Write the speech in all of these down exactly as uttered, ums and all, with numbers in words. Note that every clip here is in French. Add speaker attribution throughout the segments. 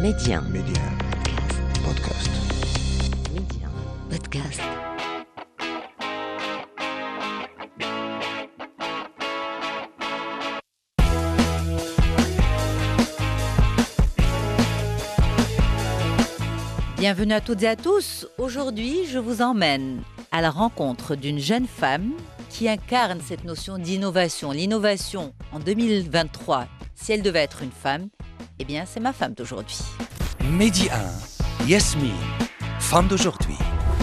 Speaker 1: Média.
Speaker 2: Média. Podcast.
Speaker 1: Média. Podcast. Bienvenue à toutes et à tous. Aujourd'hui, je vous emmène à la rencontre d'une jeune femme qui incarne cette notion d'innovation. L'innovation en deux mille vingt-trois, si elle devait être une femme, eh bien, c'est ma femme d'aujourd'hui.
Speaker 3: Midi un, Yasmine, femme d'aujourd'hui.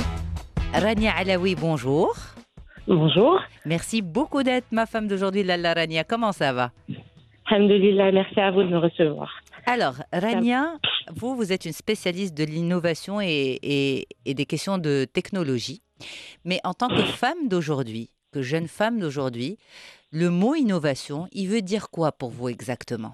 Speaker 1: Rania Alaoui, bonjour.
Speaker 4: Bonjour.
Speaker 1: Merci beaucoup d'être ma femme d'aujourd'hui, Lalla Rania. Comment ça va?
Speaker 4: Alhamdulillah, merci à vous de me recevoir.
Speaker 1: Alors, Rania, vous, vous êtes une spécialiste de l'innovation et, et, et des questions de technologie. Mais en tant que femme d'aujourd'hui, que jeune femme d'aujourd'hui, le mot innovation, il veut dire quoi pour vous exactement?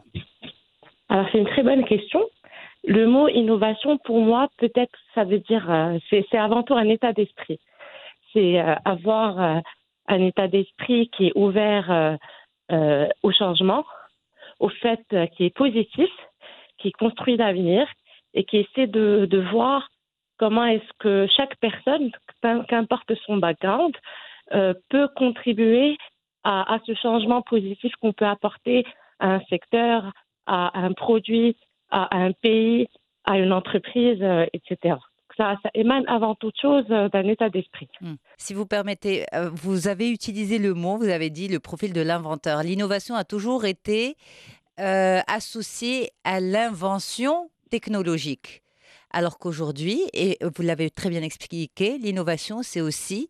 Speaker 4: Alors, c'est une très bonne question. Le mot innovation, pour moi, peut-être, ça veut dire, euh, c'est, c'est avant tout un état d'esprit. C'est euh, avoir euh, un état d'esprit qui est ouvert euh, euh, au changement, au fait euh, qui est positif, qui construit l'avenir et qui essaie de, de voir comment est-ce que chaque personne, qu'importe son background, euh, peut contribuer à, à ce changement positif qu'on peut apporter à un secteur, à un produit, à un pays, à une entreprise, euh, et cetera. Ça, ça émane avant toute chose euh, d'un état d'esprit.
Speaker 1: Hum. Si vous permettez, euh, vous avez utilisé le mot, vous avez dit le profil de l'inventeur. L'innovation a toujours été euh, associée à l'invention technologique. Alors qu'aujourd'hui, et vous l'avez très bien expliqué, l'innovation, c'est aussi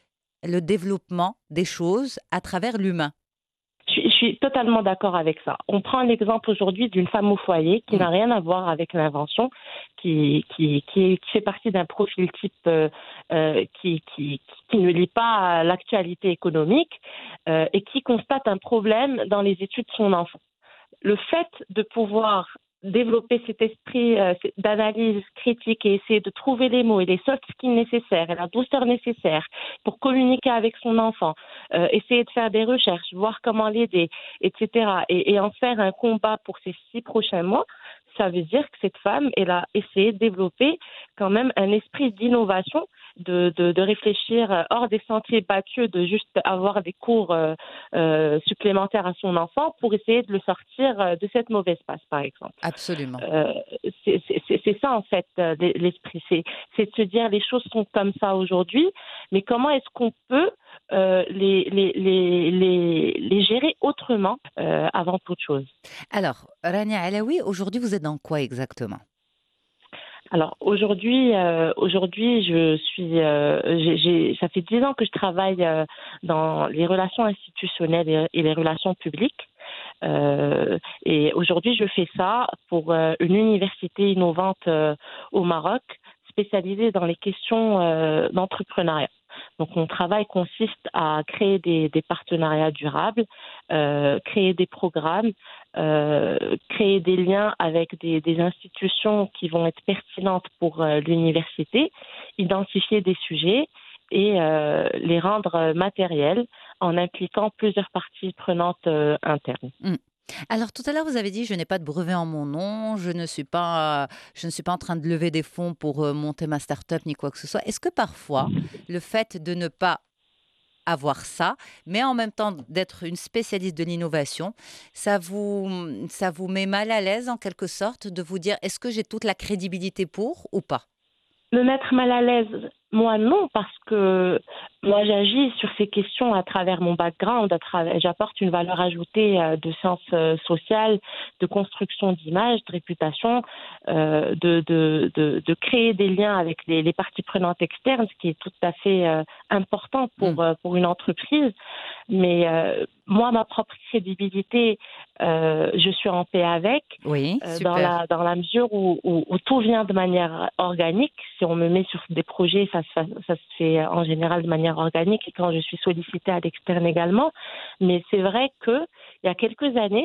Speaker 1: le développement des choses à travers l'humain.
Speaker 4: Je suis, je suis totalement d'accord avec ça. On prend l'exemple aujourd'hui d'une femme au foyer qui mmh. n'a rien à voir avec l'invention, qui, qui, qui, qui fait partie d'un profil type euh, euh, qui, qui, qui ne lit pas l'actualité économique euh, et qui constate un problème dans les études de son enfant. Le fait de pouvoir développer cet esprit euh, d'analyse critique et essayer de trouver les mots et les soft skills nécessaires et la douceur nécessaire pour communiquer avec son enfant, euh, essayer de faire des recherches, voir comment l'aider, et cetera. Et, et en faire un combat pour ces six prochains mois, ça veut dire que cette femme, elle a essayé de développer quand même un esprit d'innovation, de, de, de réfléchir hors des sentiers battus, de juste avoir des cours euh, euh, supplémentaires à son enfant pour essayer de le sortir de cette mauvaise passe, par exemple.
Speaker 1: Absolument.
Speaker 4: Euh, c'est, c'est, c'est ça, en fait, l'esprit. C'est, c'est de se dire les choses sont comme ça aujourd'hui, mais comment est-ce qu'on peut euh, les, les, les, les, les gérer autrement euh, avant toute chose?
Speaker 1: Alors, Rania Alaoui, aujourd'hui, vous êtes dans quoi exactement?
Speaker 4: Alors aujourd'hui, euh, aujourd'hui, je suis, euh, j'ai, j'ai, ça fait dix ans que je travaille euh, dans les relations institutionnelles et, et les relations publiques. Euh, et aujourd'hui, je fais ça pour euh, une université innovante euh, au Maroc, spécialisée dans les questions euh, d'entrepreneuriat. Donc, mon travail consiste à créer des, des partenariats durables, euh, créer des programmes, euh, créer des liens avec des, des institutions qui vont être pertinentes pour euh, l'université, identifier des sujets et euh, les rendre matériels en impliquant plusieurs parties prenantes euh, internes.
Speaker 1: Mmh. Alors tout à l'heure vous avez dit je n'ai pas de brevet en mon nom, je ne suis pas, je ne suis pas en train de lever des fonds pour euh, monter ma start-up ni quoi que ce soit. Est-ce que parfois le fait de ne pas avoir ça, mais en même temps d'être une spécialiste de l'innovation, ça vous, ça vous met mal à l'aise en quelque sorte de vous dire est-ce que j'ai toute la crédibilité pour ou pas?
Speaker 4: Me mettre mal à l'aise, moi non, parce que moi j'agis sur ces questions à travers mon background, à travers, j'apporte une valeur ajoutée euh, de sciences euh, sociales, de construction d'image, de réputation, euh, de, de, de, de créer des liens avec les, les parties prenantes externes, ce qui est tout à fait euh, important pour, mmh. euh, pour une entreprise. Mais euh, moi, ma propre crédibilité, euh, je suis en paix avec,
Speaker 1: oui,
Speaker 4: euh,
Speaker 1: super.
Speaker 4: dans, la, dans la mesure où, où, où tout vient de manière organique. Si on me met sur des projets, ça se, fait, ça se fait en général de manière organique et quand je suis sollicitée à l'externe également. Mais c'est vrai qu'il y a quelques années,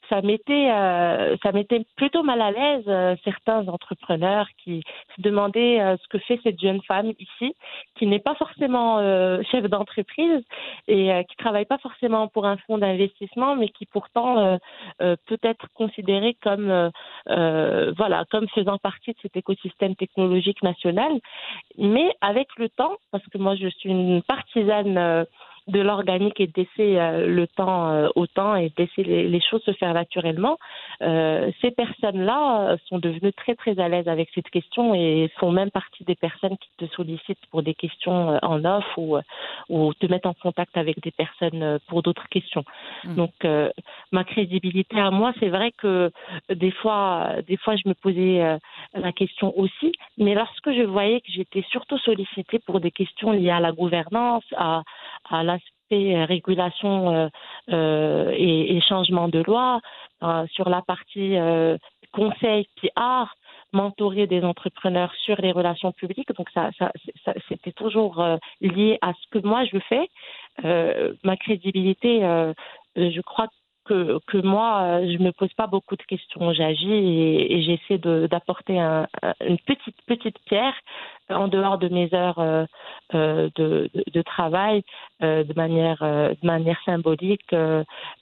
Speaker 4: ça mettait, euh, ça mettait plutôt mal à l'aise euh, certains entrepreneurs qui se demandaient euh, ce que fait cette jeune femme ici, qui n'est pas forcément euh, chef d'entreprise et euh, qui travaille pas forcément pour un fonds d'investissement, mais qui pourtant euh, euh, peut être considérée comme, euh, euh, voilà, comme faisant partie de cet écosystème technologique national. Mais avec le temps, parce que moi je suis une partisane euh, de l'organique et de laisser euh, le temps euh, au temps et de laisser les, les choses se faire naturellement, euh, ces personnes-là euh, sont devenues très très à l'aise avec cette question et font même partie des personnes qui te sollicitent pour des questions euh, en off ou, euh, ou te mettent en contact avec des personnes euh, pour d'autres questions.
Speaker 1: Mmh.
Speaker 4: Donc euh, ma crédibilité à moi, c'est vrai que euh, des fois, euh, des fois je me posais euh, la question aussi, mais lorsque je voyais que j'étais surtout sollicitée pour des questions liées à la gouvernance, à à l'aspect régulation euh, euh, et, et changement de loi, euh, sur la partie euh, conseil P R, mentorer des entrepreneurs sur les relations publiques. Donc ça, ça, ça c'était toujours euh, lié à ce que moi je fais. Euh, ma crédibilité, euh, je crois que, que moi, je me pose pas beaucoup de questions. J'agis et, et j'essaie de, d'apporter un, une petite petite pierre en dehors de mes heures euh, euh, de, de, de travail, euh, de manière euh, de manière symbolique euh,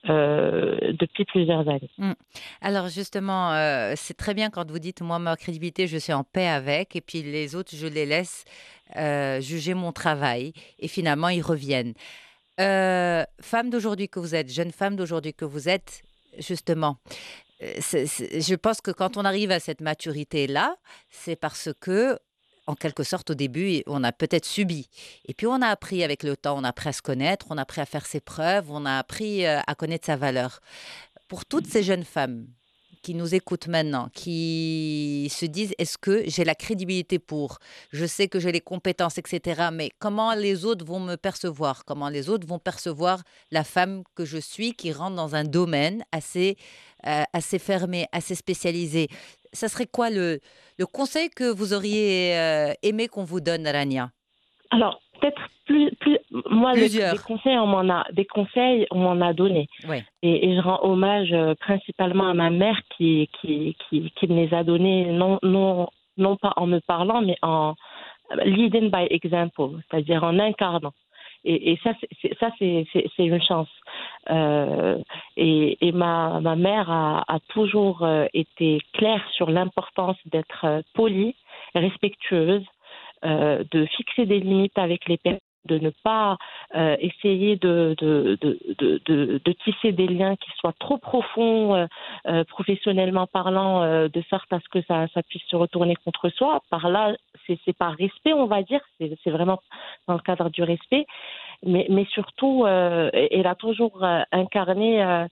Speaker 4: euh, depuis plusieurs années.
Speaker 1: Mmh. Alors justement, euh, c'est très bien quand vous dites, moi, ma crédibilité, je suis en paix avec, et puis les autres, je les laisse euh, juger mon travail, et finalement, ils reviennent. Euh, femme d'aujourd'hui que vous êtes, jeune femme d'aujourd'hui que vous êtes, justement, euh, c'est- c'est- je pense que quand on arrive à cette maturité-là, c'est parce que, en quelque sorte, au début, on a peut-être subi. Et puis, on a appris avec le temps, on a appris à se connaître, on a appris à faire ses preuves, on a appris euh, à connaître sa valeur. Pour toutes ces jeunes femmes qui nous écoutent maintenant, qui se disent, est-ce que j'ai la crédibilité pour, je sais que j'ai les compétences, et cetera, mais comment les autres vont me percevoir, comment les autres vont percevoir la femme que je suis qui rentre dans un domaine assez, euh, assez fermé, assez spécialisé. Ça serait quoi le, le conseil que vous auriez euh, aimé qu'on vous donne, Rania?
Speaker 4: Alors, peut-être plus, plus moi, le- des
Speaker 1: Plusieurs.
Speaker 4: conseils, on m'en a, des conseils, on m'en a donné.
Speaker 1: Oui.
Speaker 4: Et, et je rends hommage euh, principalement à ma mère qui, qui, qui, qui me les a donnés, non, non, non pas en me parlant, mais en leading by example, c'est-à-dire en incarnant. Et, et ça, c'est, c'est- ça c'est, c'est, c'est une chance. Euh, et et ma, ma mère a, a toujours euh, été claire sur l'importance d'être euh, polie, respectueuse, euh, de fixer des limites avec les personnes, de ne pas euh, essayer de, de, de, de, de, de tisser des liens qui soient trop profonds, euh, euh, professionnellement parlant, euh, de sorte à ce que ça, ça puisse se retourner contre soi. Par là, c'est, c'est par respect, on va dire, c'est, c'est vraiment dans le cadre du respect. Mais, mais surtout, euh, elle a toujours euh, incarné euh,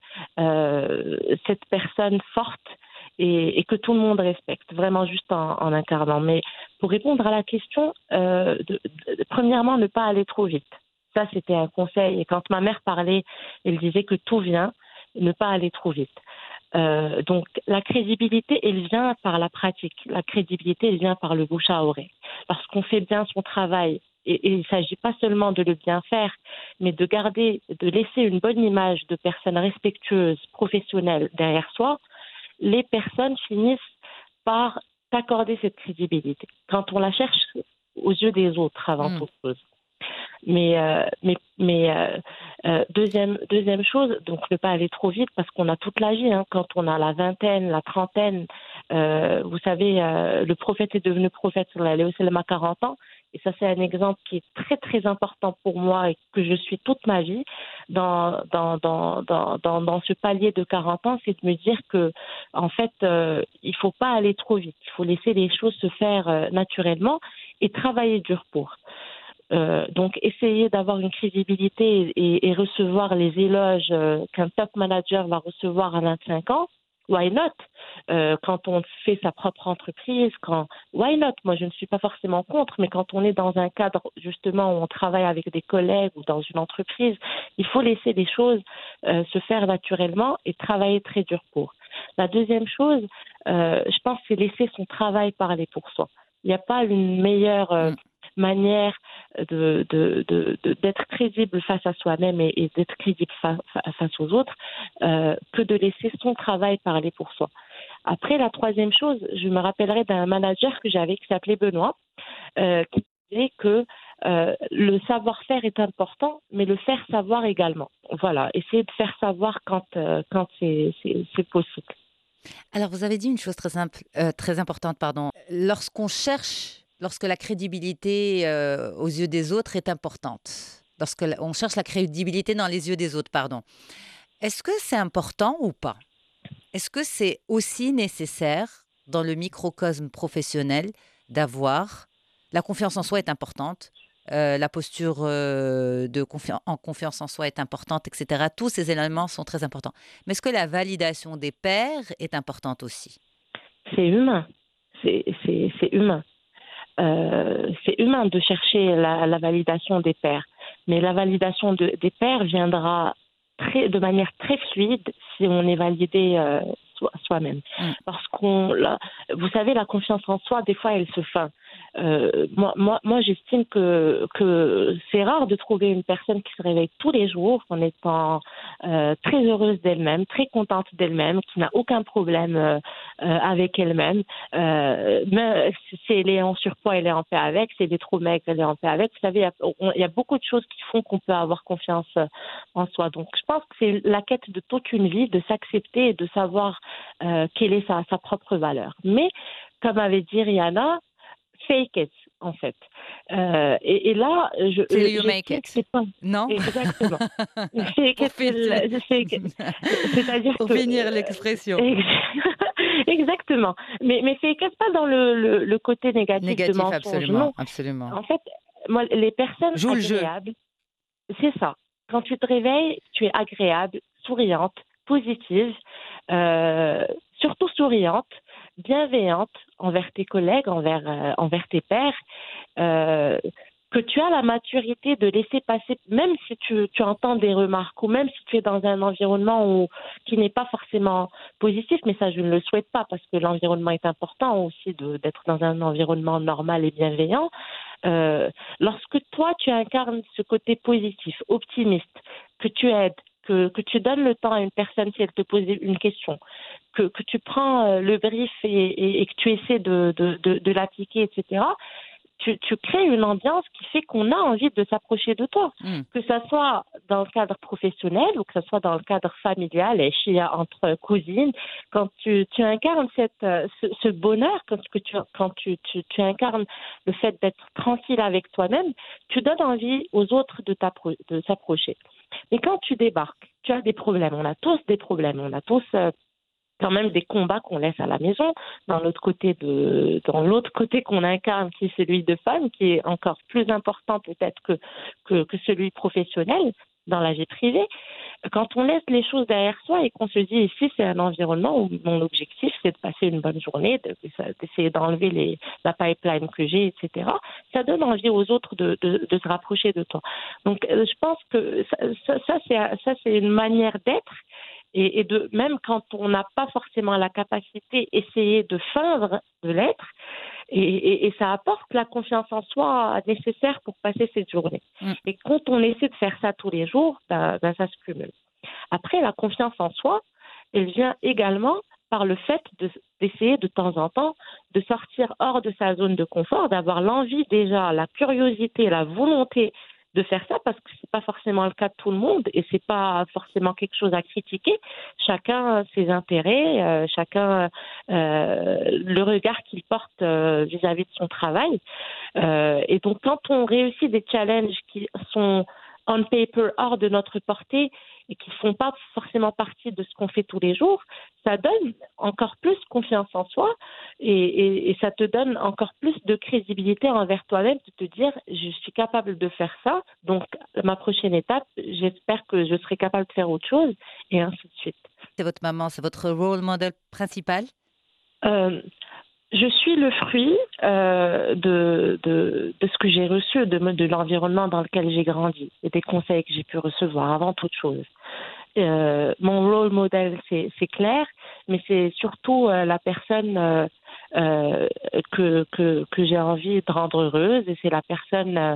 Speaker 4: euh, cette personne forte et, et que tout le monde respecte, vraiment juste en, en incarnant. Mais pour répondre à la question, euh, de, de- premièrement, ne pas aller trop vite. Ça, c'était un conseil. Et quand ma mère parlait, elle disait que tout vient, ne pas aller trop vite. Euh, donc, la crédibilité, elle vient par la pratique. La crédibilité, elle vient par le bouche à oreille. Parce qu'on fait bien son travail. Et, et il ne s'agit pas seulement de le bien faire, mais de garder, de laisser une bonne image de personnes respectueuses, professionnelles derrière soi. Les personnes finissent par t'accorder cette crédibilité. Quand on la cherche aux yeux des autres avant
Speaker 1: Mm.
Speaker 4: toute chose. Mais, euh, mais, mais euh, euh, deuxième, deuxième chose, donc ne pas aller trop vite parce qu'on a toute la vie. Hein, quand on a la vingtaine, la trentaine, euh, vous savez, euh, le prophète est devenu prophète sur la Léoselma à quarante ans. Et ça, c'est un exemple qui est très, très important pour moi et que je suis toute ma vie dans, dans, dans, dans, dans, dans ce palier de quarante ans, c'est de me dire que, en fait, euh, il ne faut pas aller trop vite. Il faut laisser les choses se faire euh, naturellement et travailler dur pour. Euh, donc, essayer d'avoir une crédibilité et, et recevoir les éloges euh, qu'un top manager va recevoir à vingt-cinq ans, why not? Euh, quand on fait sa propre entreprise, quand why not? Moi, je ne suis pas forcément contre, mais quand on est dans un cadre justement où on travaille avec des collègues ou dans une entreprise, il faut laisser les choses euh, se faire naturellement et travailler très dur pour. La deuxième chose, euh, je pense, c'est laisser son travail parler pour soi. Il n'y a pas une meilleure euh,
Speaker 1: Mm.
Speaker 4: manière de, de, de, de- d'être crédible face à soi-même et, et d'être crédible fa- fa- face aux autres euh, que de laisser son travail parler pour soi. Après, la troisième chose, je me rappellerai d'un manager que j'avais qui s'appelait Benoît, euh, qui disait que euh, le savoir-faire est important, mais le faire savoir également. Voilà, essayer de faire savoir quand, euh, quand c'est, c'est, c'est possible.
Speaker 1: Alors, vous avez dit une chose très simple, euh, très importante, pardon. Lorsqu'on cherche, lorsque la crédibilité euh, aux yeux des autres est importante, lorsque la- on cherche la crédibilité dans les yeux des autres, pardon. Est-ce que c'est important ou pas? Est-ce que c'est aussi nécessaire dans le microcosme professionnel d'avoir la confiance en soi est importante, euh, la posture euh, de confi- en confiance en soi est importante, et cetera. Tous ces éléments sont très importants. Mais est-ce que la validation des pairs est importante aussi?
Speaker 4: C'est humain. C'est, c'est, c'est humain. Euh, c'est humain de chercher la, la validation des pairs. Mais la validation de- des pairs viendra très, de manière très fluide si on est validé euh, soi- soi-même.
Speaker 1: Mm.
Speaker 4: Parce qu'on, la- vous savez, la confiance en soi, des fois, elle se feint. Euh, moi, moi, moi, j'estime que, que c'est rare de trouver une personne qui se réveille tous les jours en étant euh, très heureuse d'elle-même, très contente d'elle-même, qui n'a aucun problème euh, euh, avec elle-même. Euh, mais si elle est en surpoids, elle est en paix avec. Si elle est trop maigre, elle est en paix avec. Vous savez, il y a, on- il y a beaucoup de choses qui font qu'on peut avoir confiance euh, en soi. Donc, je pense que c'est la quête de toute une vie, de s'accepter et de savoir euh, quelle est sa, sa propre valeur. Mais, comme avait dit Rihanna, fake it, en fait. Euh, et, et là, je,
Speaker 1: Till
Speaker 4: euh,
Speaker 1: you make
Speaker 4: j'estime que
Speaker 1: it.
Speaker 4: c'est pas
Speaker 1: Non?
Speaker 4: exactement. Fake
Speaker 1: Pour
Speaker 4: it, till-
Speaker 1: finir,
Speaker 4: fake it. C'est-à-dire
Speaker 1: pour
Speaker 4: que
Speaker 1: finir
Speaker 4: euh,
Speaker 1: l'expression.
Speaker 4: exactement. Mais mais fake it pas dans le, le, le côté négatif de
Speaker 1: Négatif,
Speaker 4: mensonge. Non.
Speaker 1: absolument, absolument.
Speaker 4: En fait, moi, les personnes
Speaker 1: Joue le jeu.
Speaker 4: agréables, c'est ça. Quand tu te réveilles, tu es agréable, souriante, positive, euh, surtout souriante, bienveillante envers tes collègues, envers, euh, envers tes pairs, euh, que tu as la maturité de laisser passer, même si tu, tu entends des remarques ou même si tu es dans un environnement où, qui n'est pas forcément positif, mais ça je ne le souhaite pas parce que l'environnement est important aussi de, d'être dans un environnement normal et bienveillant. Euh, lorsque toi, tu incarnes ce côté positif, optimiste, que tu aides, que, que tu donnes le temps à une personne si elle te pose une question, que, que tu prends euh, le brief et, et, et que tu essaies de, de, de, de l'appliquer, et cetera, tu, tu crées une ambiance qui fait qu'on a envie de s'approcher de toi.
Speaker 1: Mm.
Speaker 4: Que ça soit dans le cadre professionnel ou que ça soit dans le cadre familial, et chez, entre cousines, quand tu, tu incarnes cette, euh, ce, ce bonheur, quand, que tu, quand tu, tu, tu incarnes le fait d'être tranquille avec toi-même, tu donnes envie aux autres de, t'appro- de s'approcher. Mais quand tu débarques, tu as des problèmes. On a tous des problèmes. On a tous euh, quand même des combats qu'on laisse à la maison, dans l'autre côté de, dans l'autre côté qu'on incarne, qui est celui de femme, qui est encore plus important peut-être que, que, que celui professionnel dans la vie privée. Quand on laisse les choses derrière soi et qu'on se dit ici c'est un environnement où mon objectif c'est de passer une bonne journée, de- d'essayer d'enlever les, la pipeline que j'ai, et cetera. Ça donne envie aux autres de, de, de se rapprocher de toi. Donc euh, je pense que ça, ça, ça, c'est, ça c'est une manière d'être. Et, et de même quand on n'a pas forcément la capacité, essayer de feindre de l'être, et, et, et ça apporte la confiance en soi nécessaire pour passer cette journée.
Speaker 1: Mm.
Speaker 4: Et quand on essaie de faire ça tous les jours, ben, ben ça se cumule. Après, la confiance en soi, elle vient également par le fait de, d'essayer de temps en temps de sortir hors de sa zone de confort, d'avoir l'envie déjà, la curiosité, la volonté de faire ça parce que c'est pas forcément le cas de tout le monde et c'est pas forcément quelque chose à critiquer. Chacun a ses intérêts, euh, chacun euh, le regard qu'il porte euh, vis-à-vis de son travail. Euh, et donc quand on réussit des challenges qui sont on paper hors de notre portée et qui ne font pas forcément partie de ce qu'on fait tous les jours, ça donne encore plus confiance en soi et, et, et ça te donne encore plus de crédibilité envers toi-même de te dire je suis capable de faire ça, donc ma prochaine étape, j'espère que je serai capable de faire autre chose et ainsi de suite.
Speaker 1: C'est votre maman, c'est votre role model principal?
Speaker 4: Euh, Je suis le fruit euh, de, de, de ce que j'ai reçu, de, de l'environnement dans lequel j'ai grandi et des conseils que j'ai pu recevoir avant toute chose. Euh, mon rôle modèle, c'est, c'est clair, mais c'est surtout euh, la personne euh, euh, que, que, que j'ai envie de rendre heureuse et c'est la personne euh,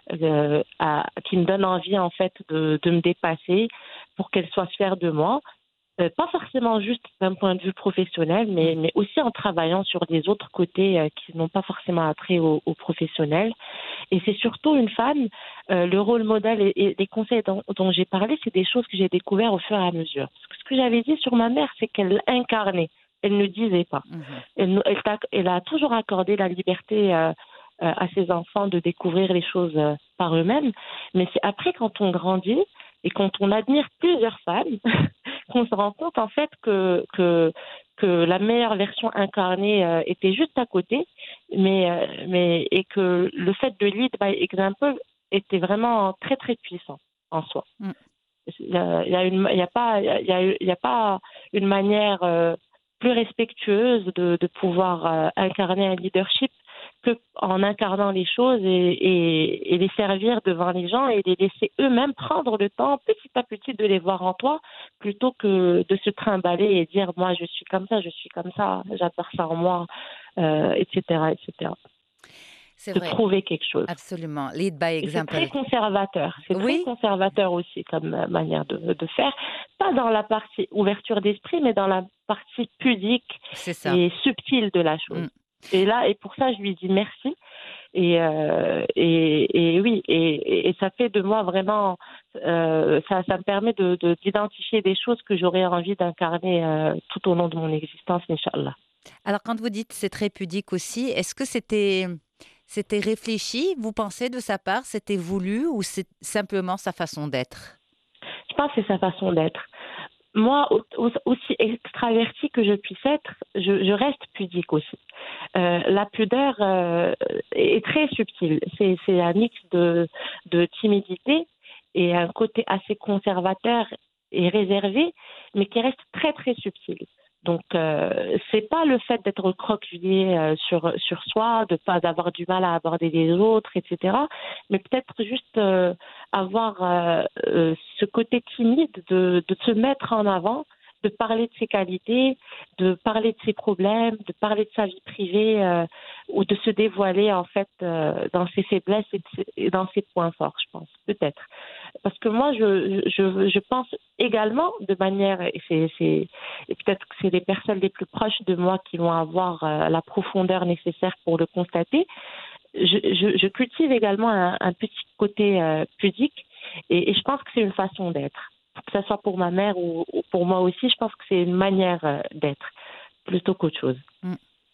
Speaker 4: euh, à- qui me donnent envie en fait de, de me dépasser pour qu'elles soient fières de moi. Euh, pas forcément juste d'un point de vue professionnel, mais, mais aussi en travaillant sur des autres côtés euh, qui n'ont pas forcément attrait au, au professionnel. Et c'est surtout une femme, euh, le rôle modèle et, et les conseils dont, dont j'ai parlé, c'est des choses que j'ai découvertes au fur et à mesure. Parce que ce que j'avais dit sur ma mère, c'est qu'elle incarnait, elle ne disait pas.
Speaker 1: Mhm.
Speaker 4: Elle, ne- elle, t'a- elle a toujours accordé la liberté euh, euh, à ses enfants de découvrir les choses euh, par eux-mêmes. Mais c'est après, quand on grandit et quand on admire plusieurs femmes, qu'on se rend compte en fait que, que, que la meilleure version incarnée euh, était juste à côté, mais, euh, mais, et que le fait de lead by example était vraiment très très puissant en soi.
Speaker 1: Mm.
Speaker 4: Il y a, il y a une, il y a pas, il y a, il y a pas une manière euh, plus respectueuse de, de pouvoir euh, incarner un leadership que en incarnant les choses et, et, et les servir devant les gens et les laisser eux-mêmes prendre le temps petit à petit de les voir en toi plutôt que de se trimballer et dire moi je suis comme ça, je suis comme ça, j'adore ça en moi, euh, et cetera, et cetera.
Speaker 1: C'est
Speaker 4: De
Speaker 1: vrai,
Speaker 4: prouver quelque chose.
Speaker 1: absolument. Lead by
Speaker 4: Et c'est très
Speaker 1: example.
Speaker 4: conservateur. C'est très
Speaker 1: Oui,
Speaker 4: conservateur aussi comme euh, manière de, de faire. Pas dans la partie ouverture d'esprit, mais dans la partie pudique
Speaker 1: c'est ça.
Speaker 4: et subtile de la chose.
Speaker 1: Mm.
Speaker 4: Et là, et pour ça, je lui dis merci. Et, euh, et, et oui, et, et ça fait de moi vraiment, euh, ça, ça me permet de, de- d'identifier des choses que j'aurais envie d'incarner euh, tout au long de mon existence, Inch'Allah.
Speaker 1: Alors, quand vous dites c'est très pudique aussi, est-ce que c'était c'était réfléchi, vous pensez, de sa part, c'était voulu ou c'est simplement sa façon d'être?
Speaker 4: Je pense que c'est sa façon d'être. Moi, au- au- aussi extravertie que je puisse être, je, je reste pudique aussi. Euh, la pudeur euh, est très subtile. C'est, c'est un mix de, de timidité et un côté assez conservateur et réservé, mais qui reste très très subtil. Donc, euh, c'est pas le fait d'être croquevillé euh, sur sur soi, de pas avoir du mal à aborder les autres, et cetera. Mais peut-être juste euh, avoir euh, euh, ce côté timide de, de se mettre en avant, de parler de ses qualités, de parler de ses problèmes, de parler de sa vie privée euh, ou de se dévoiler en fait euh, dans ses faiblesses et, de ses- et dans ses points forts, je pense, peut-être. Parce que moi, je, je, je pense également de manière, et, c'est, c'est, et peut-être que c'est les personnes les plus proches de moi qui vont avoir euh, la profondeur nécessaire pour le constater, je, je, je cultive également un, un petit côté euh, pudique et, et je pense que c'est une façon d'être. Que ce soit pour ma mère ou, ou pour moi aussi, je pense que c'est une manière euh, d'être plutôt qu'autre chose.
Speaker 1: Mm.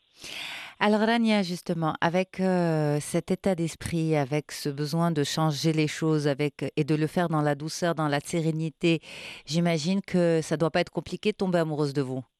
Speaker 1: Alors, Rania, justement, avec euh, cet état d'esprit, avec ce besoin de changer les choses avec, et de le faire dans la douceur, dans la sérénité, j'imagine que ça doit pas être compliqué de tomber amoureuse de vous.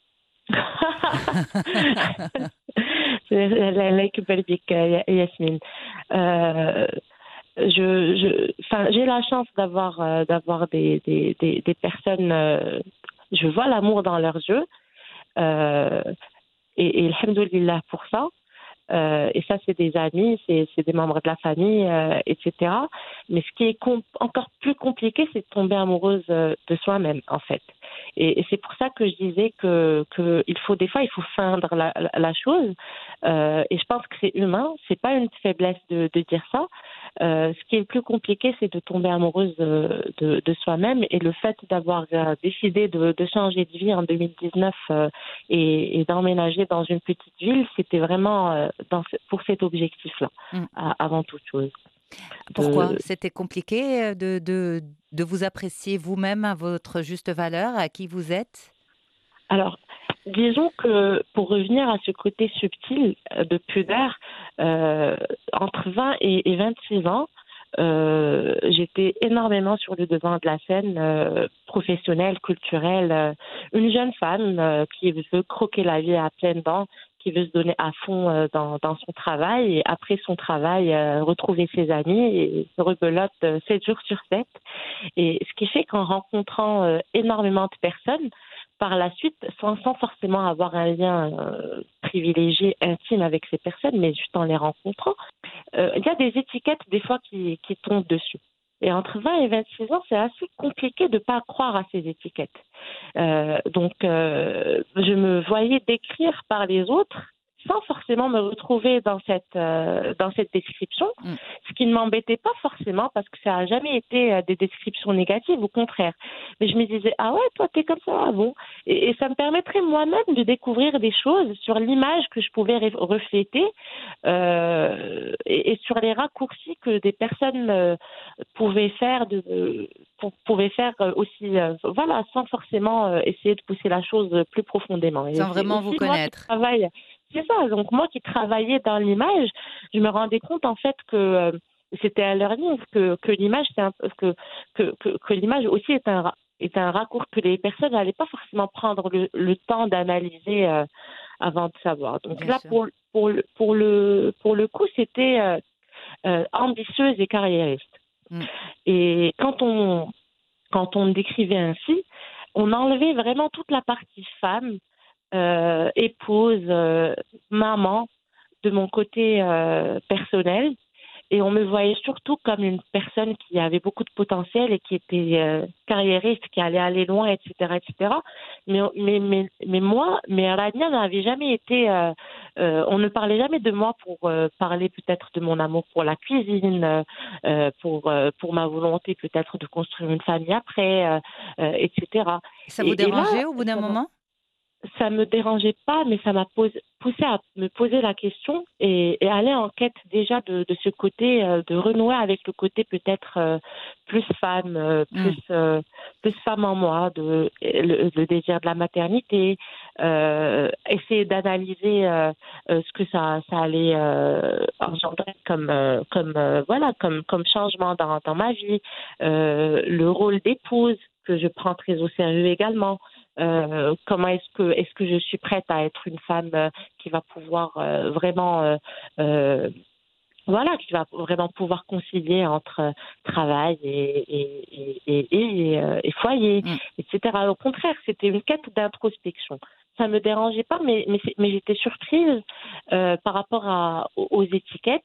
Speaker 4: الله يكبر بك يا ياسمين. Euh, je, je, enfin, j'ai la chance d'avoir, euh, d'avoir des, des, des, des personnes, euh, je vois l'amour dans leurs yeux, euh, et, et alhamdoulilah pour ça. Euh, et ça, c'est des amis, c'est, c'est des membres de la famille, euh, et cetera. Mais ce qui est com- encore plus compliqué, c'est de tomber amoureuse euh, de soi-même, en fait. Et, et c'est pour ça que je disais que, que il faut des fois, il faut feindre la, la, la chose. Euh, et je pense que c'est humain, c'est pas une faiblesse de, de dire ça. Euh, ce qui est le plus compliqué, c'est de tomber amoureuse de, de, de soi-même. Et le fait d'avoir euh, décidé de, de changer de vie en deux mille dix-neuf euh, et, et d'emménager dans une petite ville, c'était vraiment euh, dans ce- pour cet objectif-là,
Speaker 1: Mm.
Speaker 4: à- avant toute chose.
Speaker 1: Pourquoi?
Speaker 4: De-
Speaker 1: C'était compliqué euh, de, de, de vous apprécier vous-même à votre juste valeur, à qui vous êtes?
Speaker 4: Alors, disons que pour revenir à ce côté subtil euh, de pudeur, euh, entre vingt et, et vingt-six ans, euh, j'étais énormément sur le devant de la scène euh, professionnelle, culturelle. euh, une jeune femme euh, qui veut croquer la vie à pleines dents, qui veut se donner à fond euh, dans, dans son travail et après son travail, euh, retrouver ses amis et se rebelote euh, sept jours sur sept. Et ce qui fait qu'en rencontrant euh, énormément de personnes, par la suite, sans, sans forcément avoir un lien euh, privilégié, intime avec ces personnes, mais juste en les rencontrant, euh, il y a des étiquettes des fois qui, qui tombent dessus. Et entre vingt et vingt-six ans, c'est assez compliqué de ne pas croire à ces étiquettes. Euh, donc, euh, je me voyais décrire par les autres sans forcément me retrouver dans cette, euh, dans cette description,
Speaker 1: Mm.
Speaker 4: ce qui ne m'embêtait pas forcément parce que ça n'a jamais été euh, des descriptions négatives, au contraire. Mais je me disais, ah ouais, toi, t'es comme ça, ah bon. Et, et ça me permettrait moi-même de découvrir des choses sur l'image que je pouvais ré- refléter euh, et, et sur les raccourcis que des personnes euh, pouvaient faire, de, euh, pou- pouvaient faire euh, aussi, euh, voilà, sans forcément euh, essayer de pousser la chose plus profondément. Et
Speaker 1: Sans
Speaker 4: c'est
Speaker 1: vraiment vous
Speaker 4: aussi moi qui
Speaker 1: connaître.
Speaker 4: travaille, c'est ça, donc moi qui travaillais dans l'image, je me rendais compte en fait que euh, c'était à leur livre que, que l'image, c'est un, que, que, que, que l'image aussi est un, ra- est un raccourci que les personnes n'allaient pas forcément prendre le, le temps d'analyser euh, avant de savoir. Donc
Speaker 1: Bien
Speaker 4: là,
Speaker 1: sûr.
Speaker 4: pour, pour, le, pour, le, pour le coup, c'était euh, euh, ambitieuse et carriériste.
Speaker 1: Mm.
Speaker 4: Et quand on, quand on me décrivait ainsi, on enlevait vraiment toute la partie femme, euh, épouse, euh, maman de mon côté euh, personnel. Et on me voyait surtout comme une personne qui avait beaucoup de potentiel et qui était euh, carriériste, qui allait aller loin, et cetera, et cetera. Mais, mais, mais, mais moi, mais Rania n'avait jamais été... euh, euh, on ne parlait jamais de moi pour euh, parler peut-être de mon amour pour la cuisine, euh, euh, pour, euh, pour ma volonté peut-être de construire une famille après, euh, euh, et cetera.
Speaker 1: Ça vous
Speaker 4: Et, et là,
Speaker 1: dérangeait au bout d'un
Speaker 4: ça m'a-
Speaker 1: moment?
Speaker 4: ça me dérangeait pas, mais ça m'a posé, poussé à me poser la question et, et aller en quête déjà de, de ce côté, euh, de renouer avec le côté peut-être euh, plus femme, euh,
Speaker 1: Mm.
Speaker 4: plus euh, plus femme en moi, de le, le désir de la maternité, euh, essayer d'analyser euh, euh, ce que ça ça allait euh, engendrer comme euh, comme euh, voilà comme comme changement dans dans ma vie, euh, le rôle d'épouse que je prends très au sérieux également. Euh, comment est-ce que est-ce que je suis prête à être une femme euh, qui va pouvoir euh, vraiment euh, euh, voilà qui va vraiment pouvoir concilier entre euh, travail et et, et, et, et, euh, et foyer,
Speaker 1: Mm.
Speaker 4: et cetera. Au contraire, c'était une quête d'introspection. Ça me dérangeait pas, mais mais, c'est- mais j'étais surprise euh, par rapport à, aux, aux étiquettes.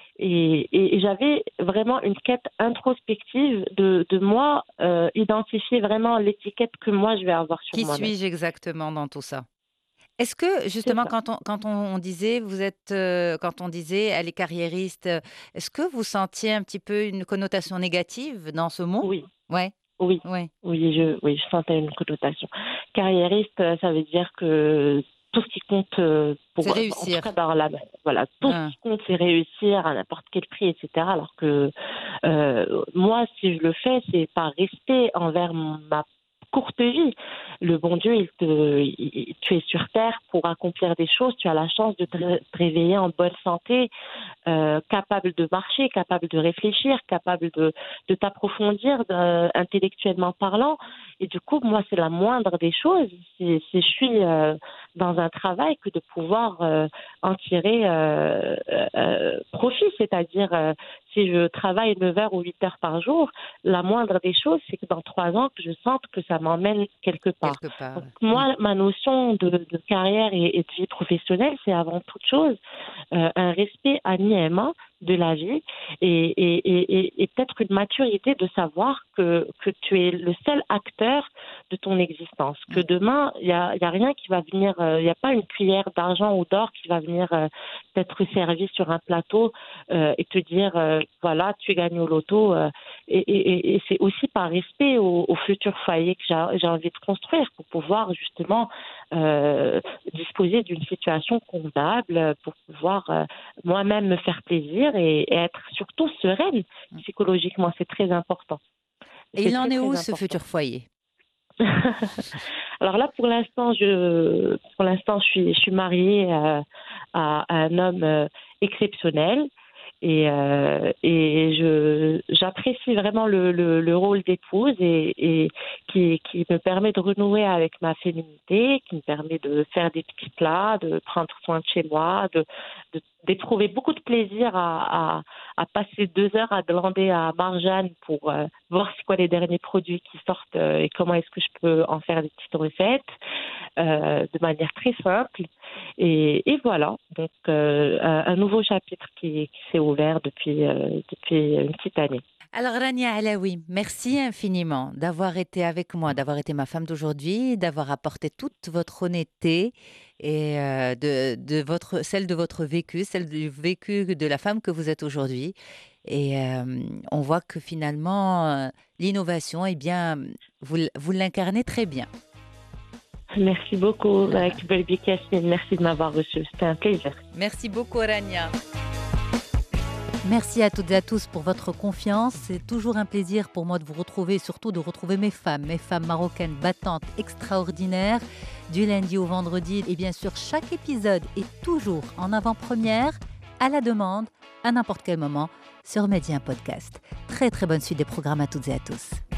Speaker 4: Et, et- et j'avais vraiment une quête introspective de, de moi, euh, identifier vraiment l'étiquette que moi je vais avoir sur
Speaker 1: Qui
Speaker 4: moi-même.
Speaker 1: suis-je exactement dans tout ça? Est-ce que
Speaker 4: C'est
Speaker 1: justement
Speaker 4: ça.
Speaker 1: quand on quand on disait vous êtes, heu, quand on disait elle est carriériste, heu, est-ce que vous sentiez un petit peu une connotation négative dans ce mot?
Speaker 4: Oui,
Speaker 1: Ouais,
Speaker 4: oui,
Speaker 1: ouais,
Speaker 4: oui, je, oui, je sentais une connotation. Carriériste, euh, ça veut dire que tout ce qui compte euh, pour,
Speaker 1: c'est
Speaker 4: en tout cas
Speaker 1: réussir.
Speaker 4: dans la, voilà, tout ce
Speaker 1: Hein,
Speaker 4: qui compte, c'est réussir à n'importe quel prix, et cetera. Alors que euh, moi, si je le fais, c'est par respect envers ma courte vie. Le bon Dieu, il te, il- tu es sur terre pour accomplir des choses. Tu as la chance de te, ré- te réveiller en bonne santé, euh, capable de marcher, capable de réfléchir, capable de, de t'approfondir euh, intellectuellement parlant. Et du coup, moi, c'est la moindre des choses. C'est, c'est je suis euh, dans un travail que de pouvoir euh, en tirer euh, euh, profit, c'est-à-dire euh, si je travaille neuf heures ou huit heures par jour, la moindre des choses, c'est que dans trois ans, que je sente que ça m'emmène quelque part.
Speaker 1: quelque part.
Speaker 4: Donc
Speaker 1: Mmh.
Speaker 4: moi, ma notion de, de carrière et, et de vie professionnelle, c'est avant toute chose euh, un respect aimant de la vie et, et, et, et- et peut-être une maturité de savoir que, que tu es le seul acteur de ton existence. Que
Speaker 1: Mmh.
Speaker 4: demain, il n'y a, il y a rien qui va venir, euh, il n'y a pas une cuillère d'argent ou d'or qui va venir euh, t'être servie sur un plateau euh, et te dire, euh, voilà, tu gagnes au loto. euh, et et- et- et c'est aussi par respect au, au futur foyer que j'ai j'ai envie de construire pour pouvoir justement euh, disposer d'une situation convenable, pour pouvoir euh, moi-même me faire plaisir et, et être surtout sereine
Speaker 1: Mmh.
Speaker 4: psychologiquement. C'est très important.
Speaker 1: Et
Speaker 4: C'est
Speaker 1: il en
Speaker 4: très,
Speaker 1: est
Speaker 4: très
Speaker 1: où ce
Speaker 4: important.
Speaker 1: futur foyer?
Speaker 4: Alors là, pour l'instant, je, pour l'instant, je suis, je suis mariée euh, à, à un homme euh, exceptionnel et, euh, et je, j'apprécie vraiment le, le, le rôle d'épouse et, et qui, qui me permet de renouer avec ma féminité, qui me permet de faire des petits plats, de prendre soin de chez moi, de, de- d'éprouver beaucoup de plaisir à, à, à passer deux heures à glander à Marjane pour euh, voir c'est quoi les derniers produits qui sortent euh, et comment est-ce que je peux en faire des petites recettes euh, de manière très simple. Et, et voilà, donc euh, un, un nouveau chapitre qui, qui s'est ouvert depuis, euh, depuis une petite année.
Speaker 1: Alors Rania Alaoui, merci infiniment d'avoir été avec moi, d'avoir été ma femme d'aujourd'hui, d'avoir apporté toute votre honnêteté et euh, de, de votre, celle de votre vécu, celle du vécu de la femme que vous êtes aujourd'hui. Et euh, on voit que finalement, euh, l'innovation, eh bien, vous, l- vous l'incarnez très bien.
Speaker 4: Merci beaucoup, Madame Belbic Yasmine. Merci de m'avoir reçu. C'était un plaisir.
Speaker 1: Merci beaucoup, Rania. Merci à toutes et à tous pour votre confiance. C'est toujours un plaisir pour moi de vous retrouver, surtout de retrouver mes femmes, mes femmes marocaines battantes, extraordinaires, du lundi au vendredi. Et bien sûr, chaque épisode est toujours en avant-première, à la demande, à n'importe quel moment, sur Média Podcast. Très très bonne suite des programmes à toutes et à tous.